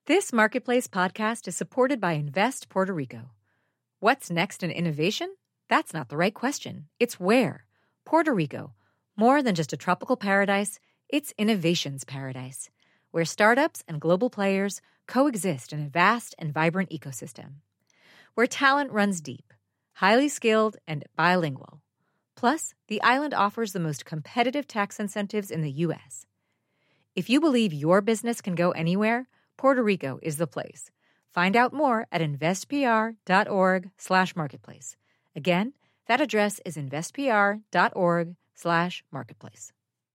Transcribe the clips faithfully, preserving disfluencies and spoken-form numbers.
This Marketplace podcast is supported by Invest Puerto Rico. What's next in innovation? That's not the right question. It's where. Puerto Rico. More than just a tropical paradise, it's innovation's paradise, where startups and global players coexist in a vast and vibrant ecosystem. Where talent runs deep, highly skilled, and bilingual. Plus, the island offers the most competitive tax incentives in the U S. If you believe your business can go anywhere, Puerto Rico is the place. Find out more at investpr.org slash marketplace. Again, that address is investpr.org slash marketplace.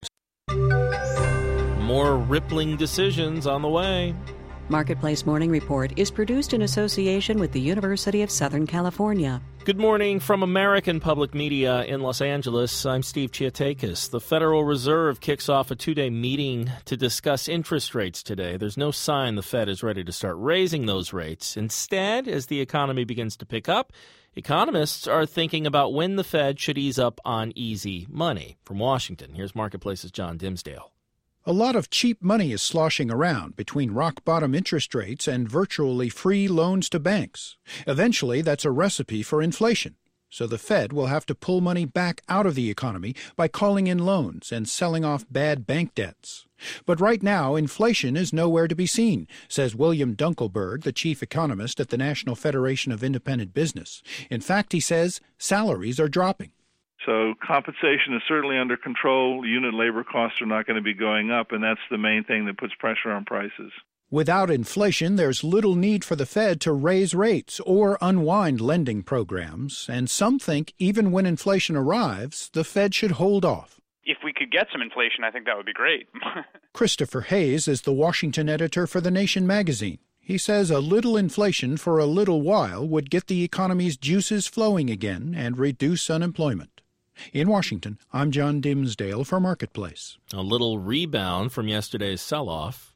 More rippling decisions on the way. Marketplace Morning Report is produced in association with the University of Southern California. Good morning from American Public Media in Los Angeles. I'm Steve Chiatakis. The Federal Reserve kicks off a two-day meeting to discuss interest rates today. There's no sign the Fed is ready to start raising those rates. Instead, as the economy begins to pick up, economists are thinking about when the Fed should ease up on easy money. From Washington, here's Marketplace's John Dimsdale. A lot of cheap money is sloshing around between rock-bottom interest rates and virtually free loans to banks. Eventually, that's a recipe for inflation. So the Fed will have to pull money back out of the economy by calling in loans and selling off bad bank debts. But right now, inflation is nowhere to be seen, says William Dunkelberg, the chief economist at the National Federation of Independent Business. In fact, he says salaries are dropping. So compensation is certainly under control. Unit labor costs are not going to be going up, and that's the main thing that puts pressure on prices. Without inflation, there's little need for the Fed to raise rates or unwind lending programs, and some think even when inflation arrives, the Fed should hold off. If we could get some inflation, I think that would be great. Christopher Hayes is the Washington editor for The Nation magazine. He says a little inflation for a little while would get the economy's juices flowing again and reduce unemployment. In Washington, I'm John Dimsdale for Marketplace. A little rebound from yesterday's sell-off.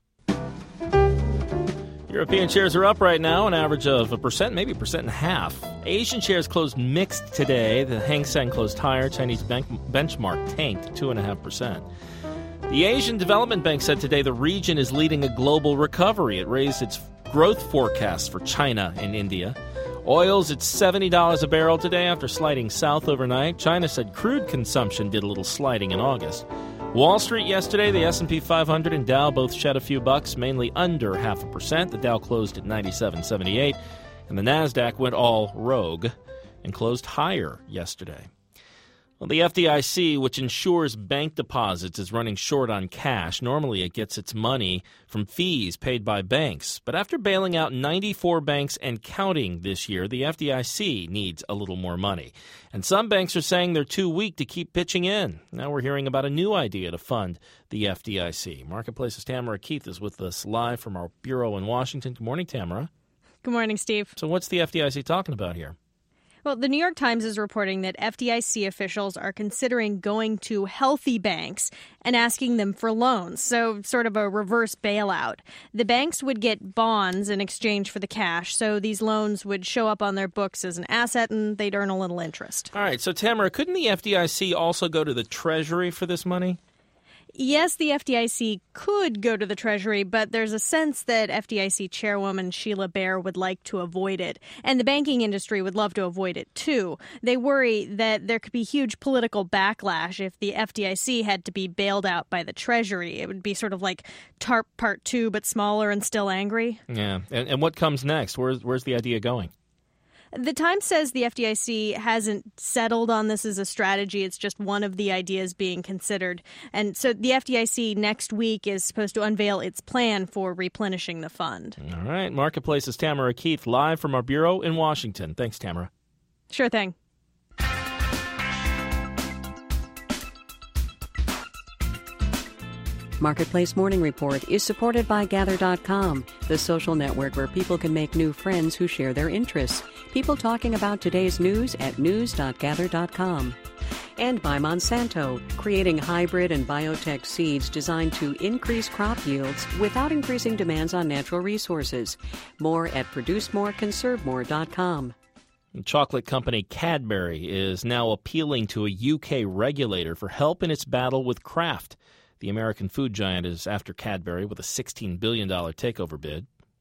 European shares are up right now, an average of a percent, maybe a percent and a half. Asian shares closed mixed today. The Hang Seng closed higher. Chinese bank benchmark tanked two point five percent. The Asian Development Bank said today the region is leading a global recovery. It raised its growth forecast for China and India. Oil's at seventy dollars a barrel today after sliding south overnight. China said crude consumption did a little sliding in August. Wall Street yesterday, the S and P five hundred and Dow both shed a few bucks, mainly under half a percent. The Dow closed at ninety-seven seventy-eight, and the Nasdaq went all rogue and closed higher yesterday. Well, the F D I C, which insures bank deposits, is running short on cash. Normally, it gets its money from fees paid by banks. But after bailing out ninety-four banks and counting this year, the F D I C needs a little more money. And some banks are saying they're too weak to keep pitching in. Now we're hearing about a new idea to fund the F D I C. Marketplace's Tamara Keith is with us live from our bureau in Washington. Good morning, Tamara. Good morning, Steve. So what's the F D I C talking about here? Well, the New York Times is reporting that F D I C officials are considering going to healthy banks and asking them for loans, so sort of a reverse bailout. The banks would get bonds in exchange for the cash, so these loans would show up on their books as an asset and they'd earn a little interest. All right, so Tamara, couldn't the F D I C also go to the Treasury for this money? Yes, the F D I C could go to the Treasury, but there's a sense that F D I C Chairwoman Sheila Bair would like to avoid it. And the banking industry would love to avoid it, too. They worry that there could be huge political backlash if the F D I C had to be bailed out by the Treasury. It would be sort of like TARP Part two, but smaller and still angry. Yeah. And, and what comes next? Where's, where's the idea going? The Times says the F D I C hasn't settled on this as a strategy. It's just one of the ideas being considered. And so the F D I C next week is supposed to unveil its plan for replenishing the fund. All right. Marketplace's Tamara Keith, live from our bureau in Washington. Thanks, Tamara. Sure thing. Marketplace Morning Report is supported by Gather dot com, the social network where people can make new friends who share their interests. People talking about today's news at news dot gather dot com. And by Monsanto, creating hybrid and biotech seeds designed to increase crop yields without increasing demands on natural resources. More at produce more conserve more dot com. Chocolate company Cadbury is now appealing to a U K regulator for help in its battle with Kraft. The American food giant is after Cadbury with a sixteen billion dollars takeover bid.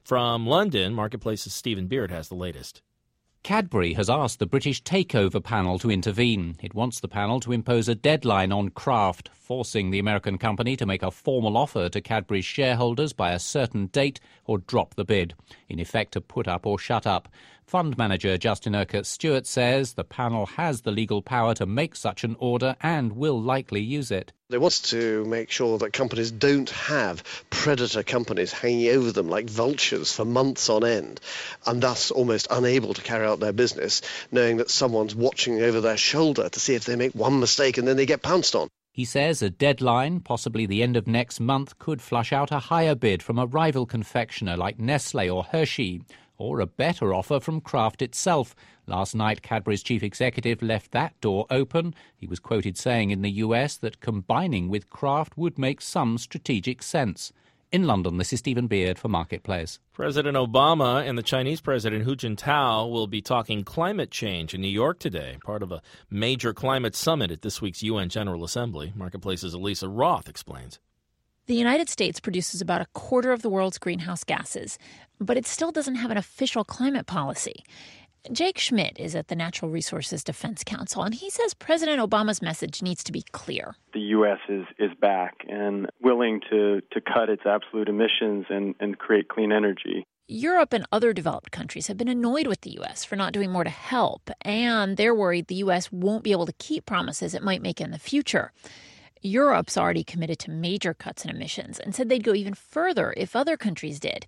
From London, Marketplace's Stephen Beard has the latest. Cadbury has asked the British Takeover Panel to intervene. It wants the panel to impose a deadline on Kraft, forcing the American company to make a formal offer to Cadbury's shareholders by a certain date or drop the bid. In effect, a put up or shut up. Fund manager Justin Urquhart Stewart says the panel has the legal power to make such an order and will likely use it. They want to make sure that companies don't have predator companies hanging over them like vultures for months on end, and thus almost unable to carry out their business, knowing that someone's watching over their shoulder to see if they make one mistake and then they get pounced on. He says a deadline, possibly the end of next month, could flush out a higher bid from a rival confectioner like Nestle or Hershey, or a better offer from Kraft itself. Last night, Cadbury's chief executive left that door open. He was quoted saying in the U S that combining with Kraft would make some strategic sense. In London, this is Stephen Beard for Marketplace. President Obama and the Chinese President Hu Jintao will be talking climate change in New York today, part of a major climate summit at this week's U N General Assembly. Marketplace's Elisa Roth explains. The United States produces about a quarter of the world's greenhouse gases, but it still doesn't have an official climate policy. Jake Schmidt is at the Natural Resources Defense Council, and he says President Obama's message needs to be clear. The U S is, is back and willing to, to cut its absolute emissions and, and create clean energy. Europe and other developed countries have been annoyed with the U S for not doing more to help, and they're worried the U S won't be able to keep promises it might make in the future. Europe's already committed to major cuts in emissions and said they'd go even further if other countries did.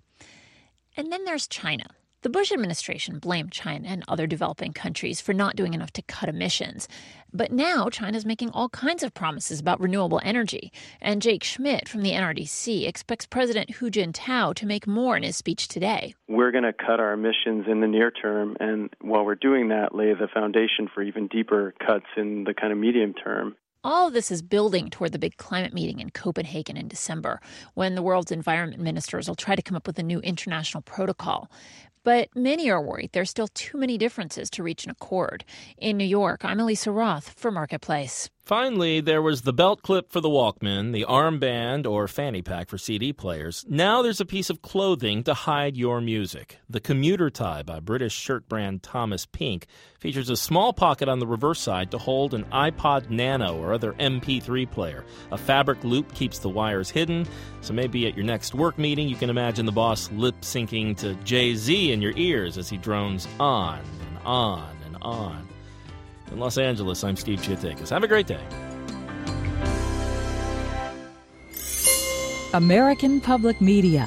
And then there's China. The Bush administration blamed China and other developing countries for not doing enough to cut emissions. But now China's making all kinds of promises about renewable energy. And Jake Schmidt from the N R D C expects President Hu Jintao to make more in his speech today. We're going to cut our emissions in the near term, and while we're doing that, lay the foundation for even deeper cuts in the kind of medium term. All of this is building toward the big climate meeting in Copenhagen in December, when the world's environment ministers will try to come up with a new international protocol. But many are worried there's still too many differences to reach an accord. In New York, I'm Elisa Roth for Marketplace. Finally, there was the belt clip for the Walkman, the armband or fanny pack for C D players. Now there's a piece of clothing to hide your music. The commuter tie by British shirt brand Thomas Pink features a small pocket on the reverse side to hold an iPod Nano or other M P three player. A fabric loop keeps the wires hidden, so maybe at your next work meeting you can imagine the boss lip-syncing to Jay-Z in your ears as he drones on and on and on. In Los Angeles, I'm Steve Chiatakis. Have a great day. American Public Media.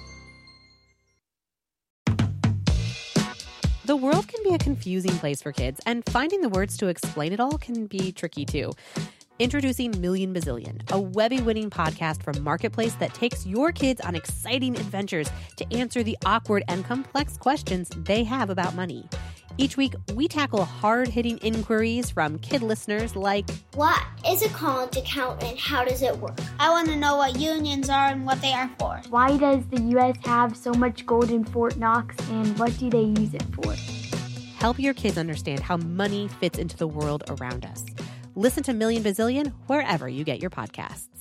The world can be a confusing place for kids, and finding the words to explain it all can be tricky too. Introducing Million Bazillion, a Webby-winning podcast from Marketplace that takes your kids on exciting adventures to answer the awkward and complex questions they have about money. Each week, we tackle hard-hitting inquiries from kid listeners like, what is a college account and how does it work? I want to know what unions are and what they are for. Why does the U S have so much gold in Fort Knox and what do they use it for? Help your kids understand how money fits into the world around us. Listen to Million Bazillion wherever you get your podcasts.